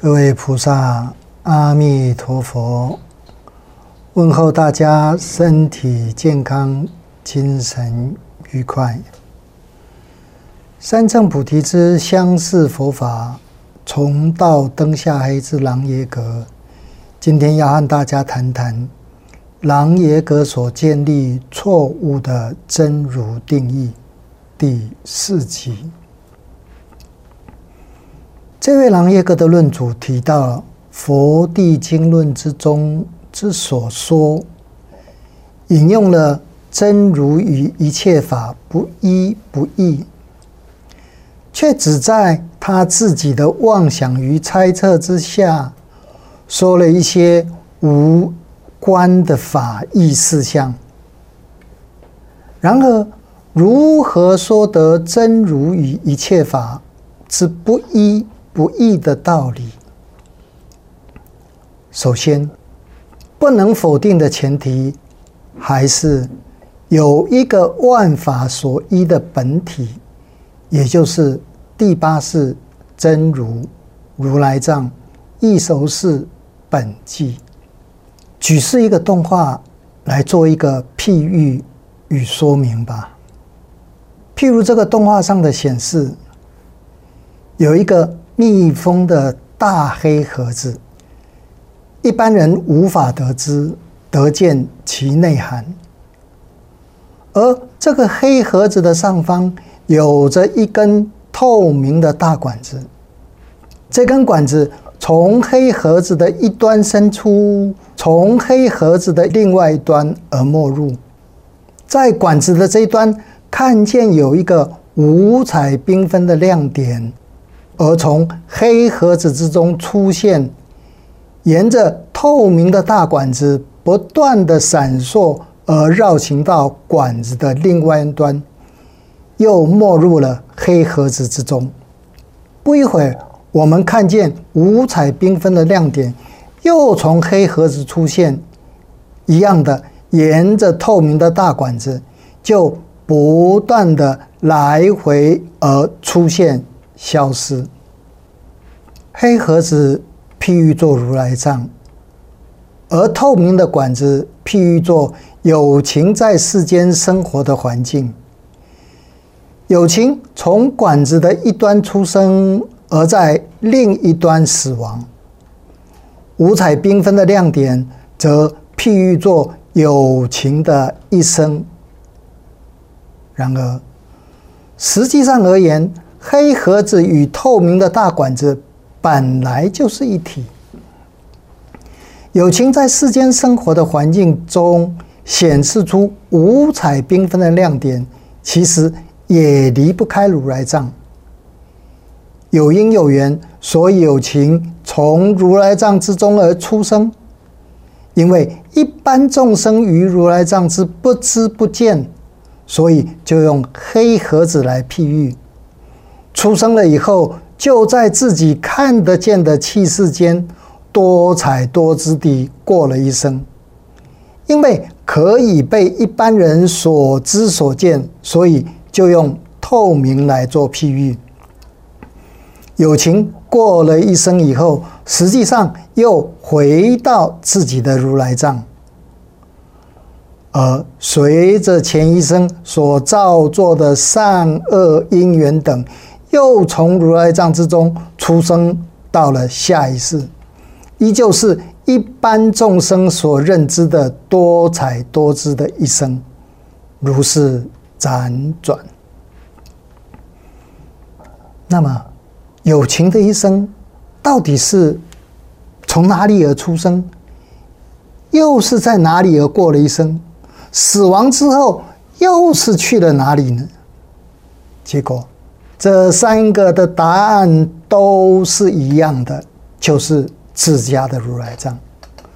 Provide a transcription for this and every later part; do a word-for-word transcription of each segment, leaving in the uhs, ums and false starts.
各位菩萨，阿弥陀佛！问候大家身体健康，精神愉快。三乘菩提之相似佛法，从道灯下黑之朗耶格。今天要和大家谈谈朗耶格所建立错误的真如定义第四集。这位朗耶格的论主提到佛地经论之中之所说，引用了真如与一切法不一不异，却只在他自己的妄想与猜测之下，说了一些无关的法义事项。然而，如何说得真如与一切法之不一不异的道理？首先，不能否定的前提，还是有一个万法所依的本体，也就是第八世真如如来藏异熟识本寂。举示一个动画来做一个譬喻与说明吧。譬如这个动画上的显示，有一个密封的大黑盒子，一般人无法得知得见其内涵。而这个黑盒子的上方有着一根透明的大管子，这根管子从黑盒子的一端伸出，从黑盒子的另外一端而没入。在管子的这一端，看见有一个五彩缤纷的亮点，而从黑盒子之中出现，沿着透明的大管子不断的闪烁，而绕行到管子的另外一端，又没入了黑盒子之中。不一会儿，我们看见五彩缤纷的亮点又从黑盒子出现，一样的沿着透明的大管子就不断的来回而出现消失。黑盒子譬喻作如来藏，而透明的管子譬喻作有情在世间生活的环境。有情从管子的一端出生，而在另一端死亡。五彩缤纷的亮点则譬喻作有情的一生。然而，实际上而言，黑盒子与透明的大管子本来就是一体。有情在世间生活的环境中显示出五彩缤纷的亮点，其实也离不开如来藏。有因有缘，所以有情从如来藏之中而出生。因为一般众生于如来藏之不知不见，所以就用黑盒子来譬喻。出生了以后，就在自己看得见的气世间多彩多姿地过了一生。因为可以被一般人所知所见，所以就用透明来做譬喻。有情过了一生以后，实际上又回到自己的如来藏，而随着前一生所造作的善恶因缘等，又从如来藏之中出生到了下一世，依旧是一般众生所认知的多彩多姿的一生，如是辗转。那么有情的一生到底是从哪里而出生，又是在哪里而过了一生？死亡之后又是去了哪里呢？结果这三个的答案都是一样的，就是自家的如来藏。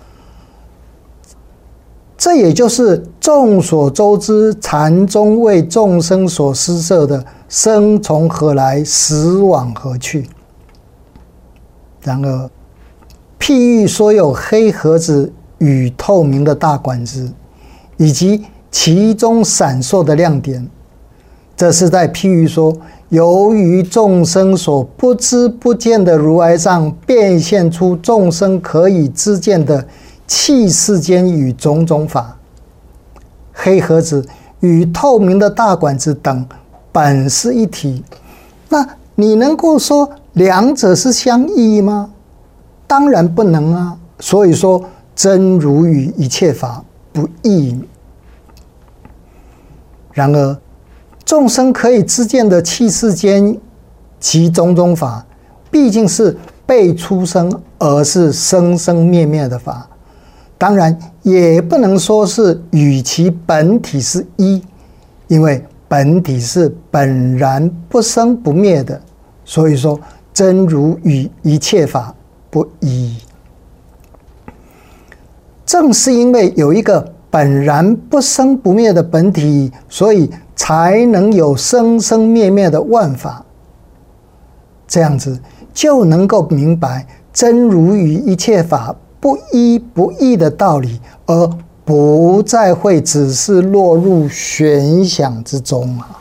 这也就是众所周知禅宗为众生所施设的生从何来，死往何去。然而譬喻所有黑盒子与透明的大管子，以及其中闪烁的亮点，这是在譬喻说由于众生所不知不见的如来藏，变现出众生可以知见的气世间与种种法。黑盒子与透明的大管子等本是一体，那你能够说两者是相异吗？当然不能啊。所以说真如与一切法不异。然而众生可以知见的气世间及种种法，毕竟是被出生而是生生灭灭的法，当然也不能说是与其本体是一，因为本体是本然不生不灭的，所以说真如与一切法不异。正是因为有一个本然不生不灭的本体，所以才能有生生灭灭的万法。这样子就能够明白真如与一切法不一不异的道理，而不再会只是落入玄想之中啊。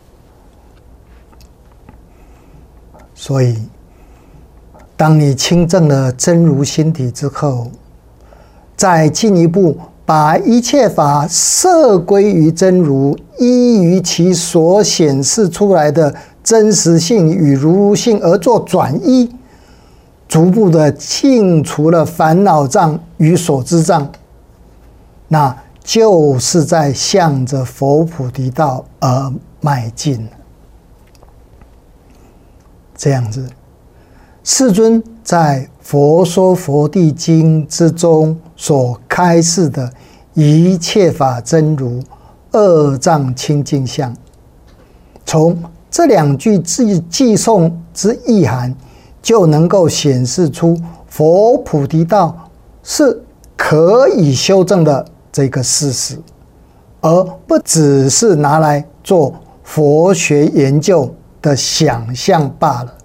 所以当你亲证了真如心体之后，再进一步把一切法摄归于真如，依于其所显示出来的真实性与如如性而做转依，逐步的清除了烦恼障与所知障，那就是在向着佛菩提道而迈进。这样子，世尊在《佛说佛地经》之中所开示的一切法真如二藏清净相，从这两句偈偈颂之意涵，就能够显示出佛菩提道是可以修正的这个事实，而不只是拿来做佛学研究的想象罢了。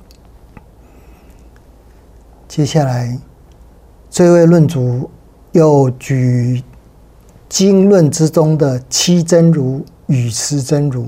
接下来，这位论主又举经论之中的七真如与十真如。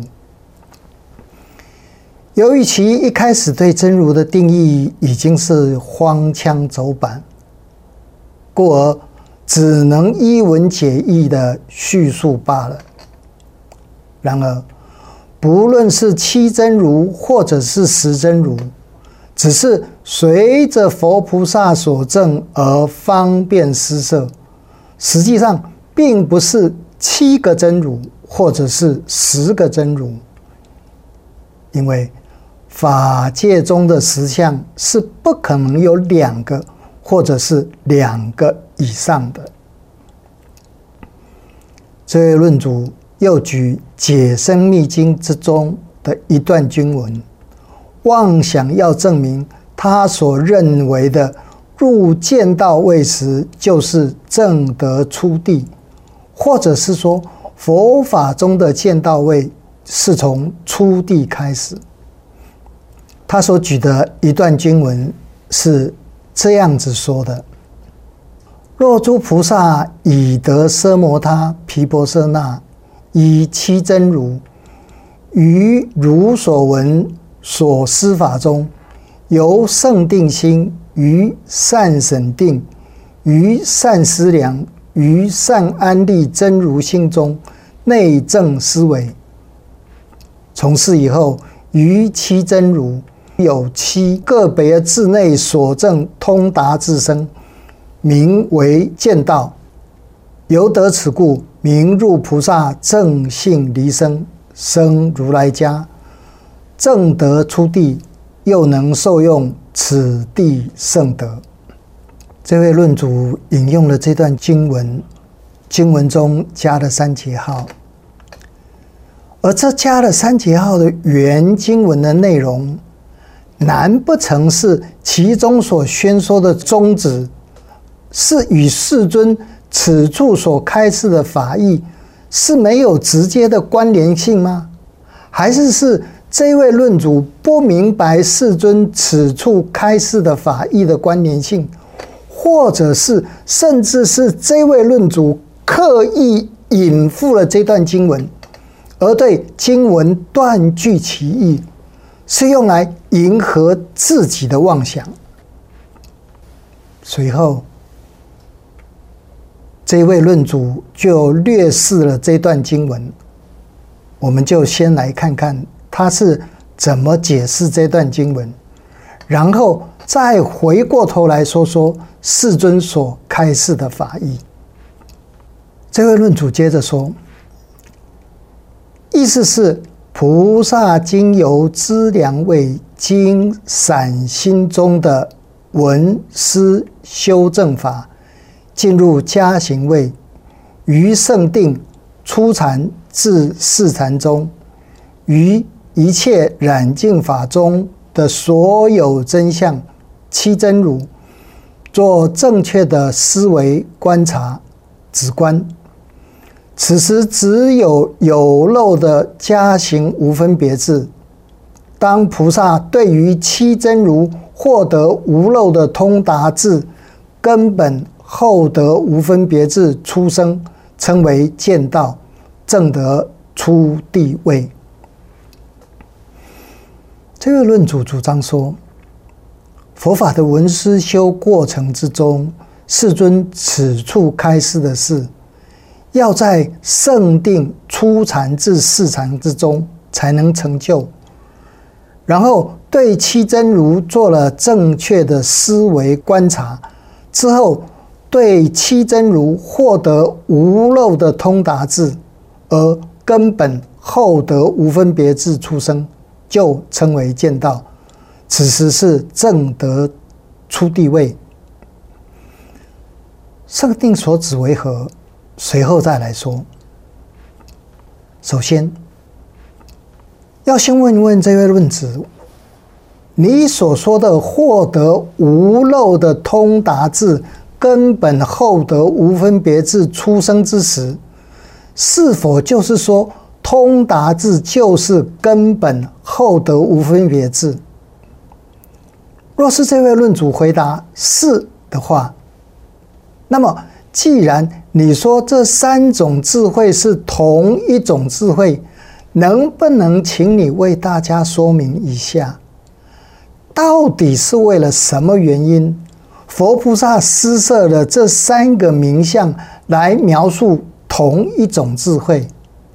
由于其一开始对真如的定义已经是荒腔走板，故而只能依文解义的叙述罢了。然而，不论是七真如或者是十真如，只是随着佛菩萨所证而方便施设，实际上并不是七个真如或者是十个真如，因为法界中的实相是不可能有两个或者是两个以上的。这位论主又举《解深密经》之中的一段经文，妄想要证明他所认为的入见道位时就是证得初地，或者是说佛法中的见道位是从初地开始。他所举的一段经文是这样子说的：若诸菩萨已得奢摩他、毗婆舍那以七真如，于如所闻所思法中，由胜定心于善审定，于善思量，于善安立真如心中内证思维。从是以后，于七真如有七个别自内所证通达自身，名为见道。由得此故，名入菩萨正性离生，生如来家，正得初地，又能受用此地圣德。这位论主引用了这段经文，经文中加了三节号，而这加了三节号的原经文的内容，难不成是其中所宣说的宗旨是与世尊此处所开示的法义是没有直接的关联性吗？还是是这位论主不明白世尊此处开示的法义的关联性，或者是甚至是这位论主刻意隐覆了这段经文，而对经文断句其意， 是用来迎合自己的妄想。随后，这位论主就略示了这段经文，我们就先来看看他是怎么解释这段经文，然后再回过头来说说世尊所开示的法义。这位论主接着说，意思是菩萨经由资粮位经散心中的闻思修正法，进入加行位，于圣定初禅至四禅中，于一切染净法中的所有真相七真如，做正确的思维观察止观。此时只有有漏的加行无分别智。当菩萨对于七真如获得无漏的通达智，根本后得无分别智出生，称为见道，证得初地位。这个论主主张说，佛法的闻思修过程之中，世尊此处开示的是，要在圣定初禅至四禅之中才能成就，然后对七真如做了正确的思维观察之后，对七真如获得无漏的通达智，而根本后得无分别智出生，就称为见道。此时是正得初地位。圣定所指为何？随后再来说。首先，要先问问这位论子，你所说的获得无漏的通达智，根本后得无分别智出生之时，是否就是说通达智就是根本后得无分别智？若是这位论主回答是的话，那么既然你说这三种智慧是同一种智慧，能不能请你为大家说明一下，到底是为了什么原因，佛菩萨施设了这三个名相来描述同一种智慧？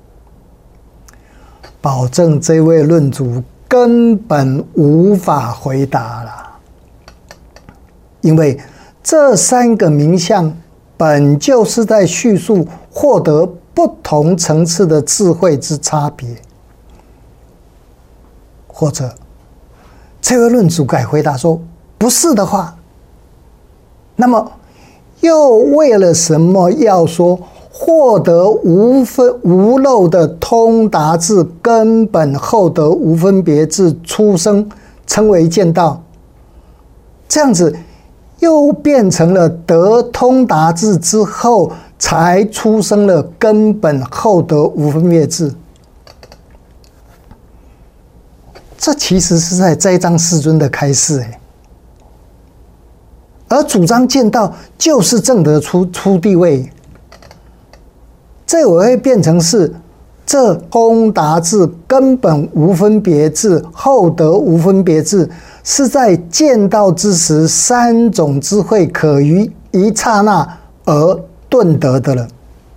保证这位论主根本无法回答了，因为这三个名相本就是在叙述获得不同层次的智慧之差别。或者这位论主改回答说不是的话，那么又为了什么要说获得无分无漏的通达智，根本后得无分别智出生，称为见道？这样子又变成了得通达智之后才出生了根本后得无分别智。这其实是在栽赃世尊的开示哎，而主张见道就是证得出初地位，这我会变成是这通达智根本无分别智后得无分别智，是在见道之时三种智慧可于一刹那而顿得的了。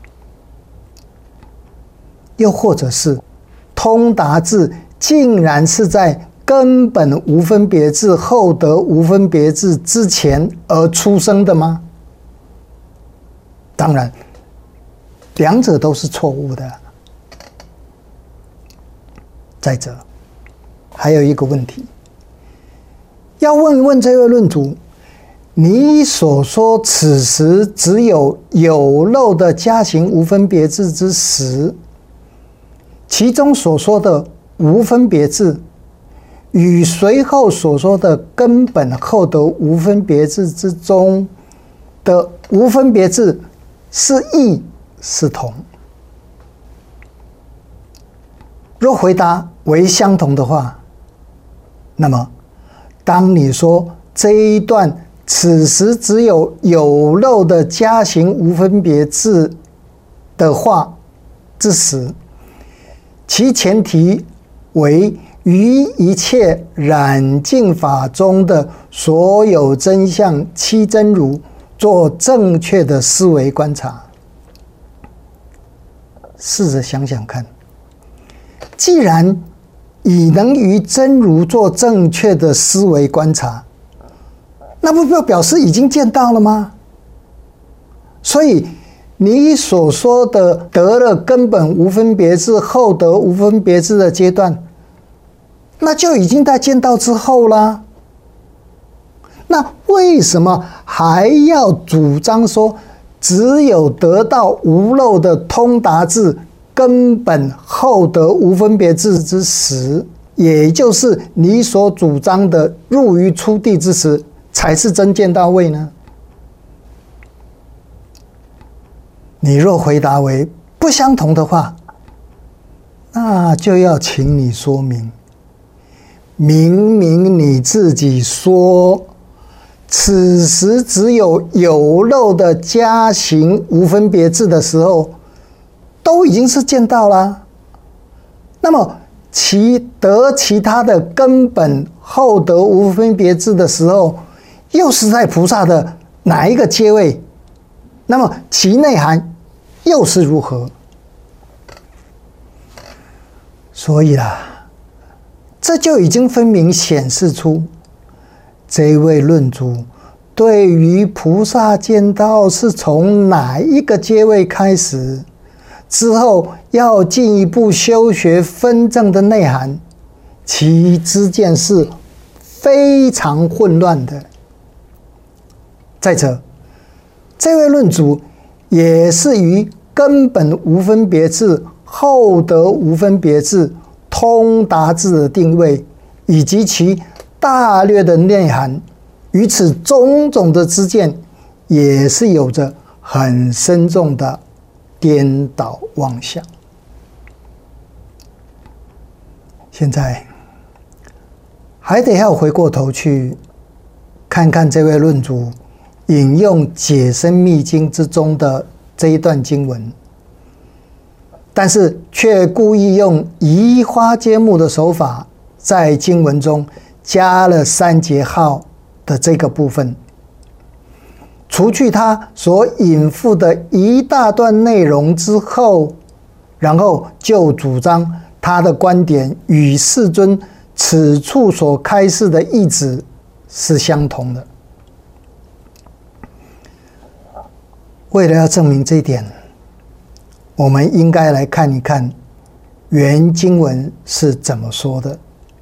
又或者是通达智竟然是在根本无分别智后得无分别智之前而出生的吗？当然两者都是错误的。再者还有一个问题要问一问这位论主，你所说此时只有有漏的加行无分别智之时，其中所说的无分别智与随后所说的根本后得无分别智之中的无分别智是异是同？若回答为相同的话，那么当你说这一段此时只有有漏的加行无分别智的话之时，其前提为于一切染净法中的所有真相七真如做正确的思维观察。试着想想看，既然已能于真如做正确的思维观察，那不就表示已经见到了吗？所以你所说的得了根本无分别智，后得无分别智的阶段，那就已经在见到之后啦。那为什么还要主张说只有得到无漏的通达智，根本后得无分别智之时，也就是你所主张的入于初地之时，才是真见到位呢？你若回答为不相同的话，那就要请你说明，明明你自己说此时只有有漏的加行无分别智的时候，都已经是见到啦。那么其得其他的根本后得无分别智的时候，又是在菩萨的哪一个阶位？那么其内涵又是如何？所以啦，这就已经分明显示出这位论主对于菩萨见到是从哪一个阶位开始，之后要进一步修学分证的内涵，其之见是非常混乱的。再者，这位论主也是于根本无分别智、后得无分别智、通达智的定位，以及其大略的内涵，于此种种的知见，也是有着很深重的颠倒妄想。现在还得要回过头去看看这位论主引用解深密经之中的这一段经文，但是却故意用移花接木的手法，在经文中加了三节号的这个部分，除去他所引复的一大段内容之后，然后就主张他的观点与世尊此处所开示的意旨是相同的。为了要证明这一点，我们应该来看一看原经文是怎么说的。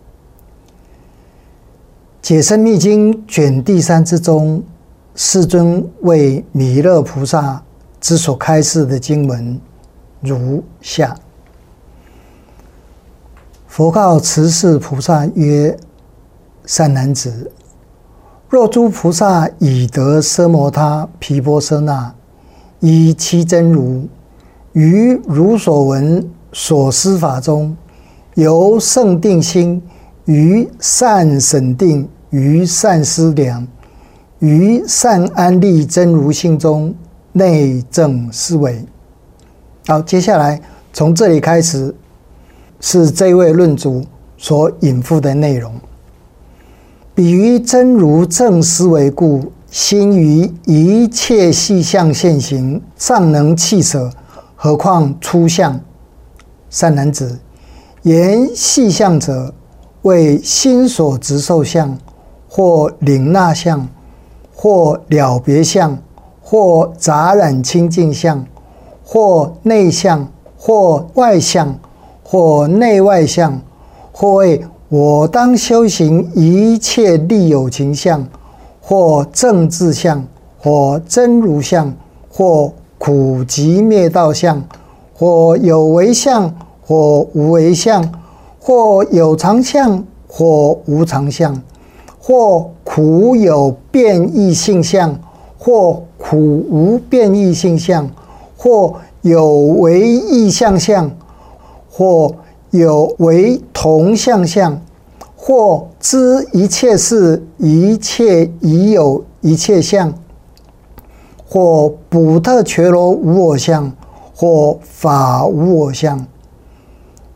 解深密经卷第三之中，世尊为弥勒菩萨之所开示的经文如下：佛告持世菩萨曰：善男子，若诸菩萨已得奢摩他毗婆舍那依七真如，于如所闻所思法中，由胜定心于善审定，于善思量，于善安立真如性中内证思维。好，接下来从这里开始是这位论主所引复的内容。比于真如正思维故，心于一切细相现行尚能弃舍，何况粗相？善男子，言细相者，为心所执受相，或领纳相，或了别相，或杂染清净相，或内相，或外相，或内外相，或为我当修行一切利有情相，或正智相，或真如相，或苦集灭道相，或有为相，或无为相，或有常相，或无常相，或苦有变异性相，或苦无变异性相，或有为异相相，或有为同相相，或知一切事一切已有一切相，或补特伽罗无我相，或法无我相，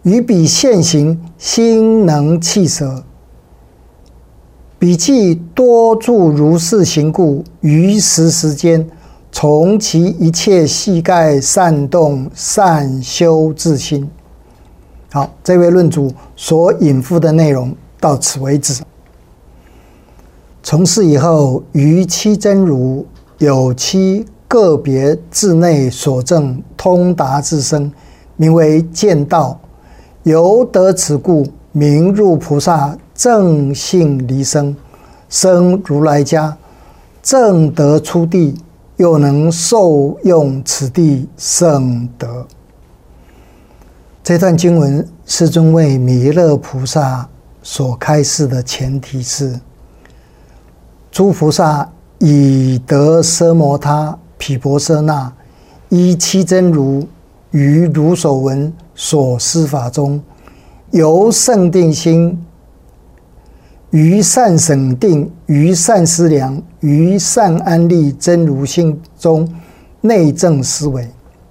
于彼现行，心能弃舍。彼既多住如是行故，于时时间，从其一切细盖善动，善修自心。好，这位论主所引复的内容到此为止。从是以后，于七真如有七个别自内所证通达自生，名为见道。由得此故，名入菩萨正性离生，生如来家，正得出地，又能受用此地圣德。这段经文，世尊为弥勒菩萨所开示的前提是：诸菩萨以得奢摩他毗婆舍那，依七真如于如所闻所思法中，由圣定心于善省定，于善思量，于善安立真如心中内证思维。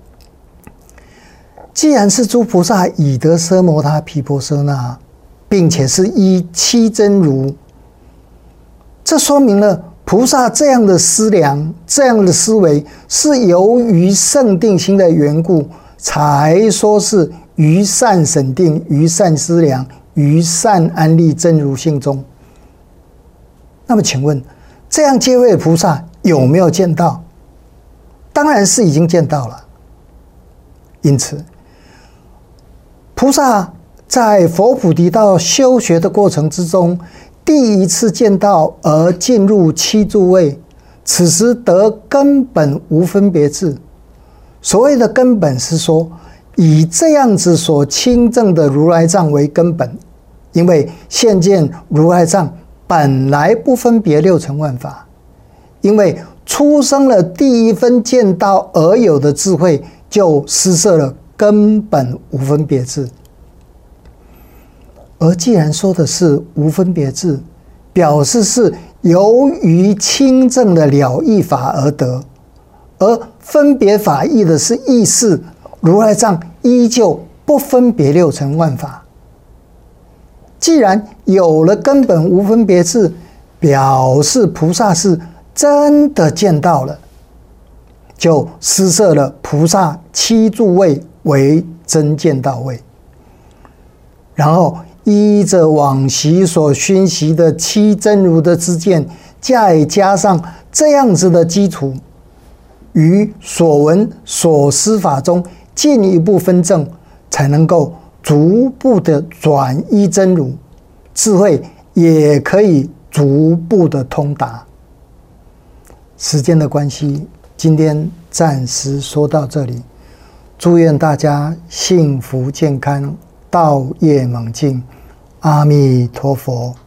既然是诸菩萨以得奢摩他毗婆舍那，并且是依七真如，这说明了菩萨这样的思量，这样的思维是由于圣定心的缘故，才说是于善审定，于善思量，于善安立真如性中。那么请问，这样皆位菩萨有没有见到？当然是已经见到了。因此菩萨在佛菩提道修学的过程之中，第一次见到而进入七住位，此时得根本无分别智。所谓的根本是说，以这样子所亲证的如来藏为根本，因为现见如来藏本来不分别六尘万法，因为出生了第一分见到而有的智慧，就失摄了根本无分别智。而既然说的是无分别智，表示是由于亲证的了义法而得，而分别法义的是意识，如来藏依旧不分别六尘万法。既然有了根本无分别智，表示菩萨是真的见到了，就施设了菩萨七住位为真见到位，然后依着往昔所熏习的七真如的知见，再加上这样子的基础，于所闻所思法中进一步分证，才能够逐步的转依真如，智慧也可以逐步的通达。时间的关系，今天暂时说到这里。祝愿大家幸福健康，道业猛进。阿弥陀佛。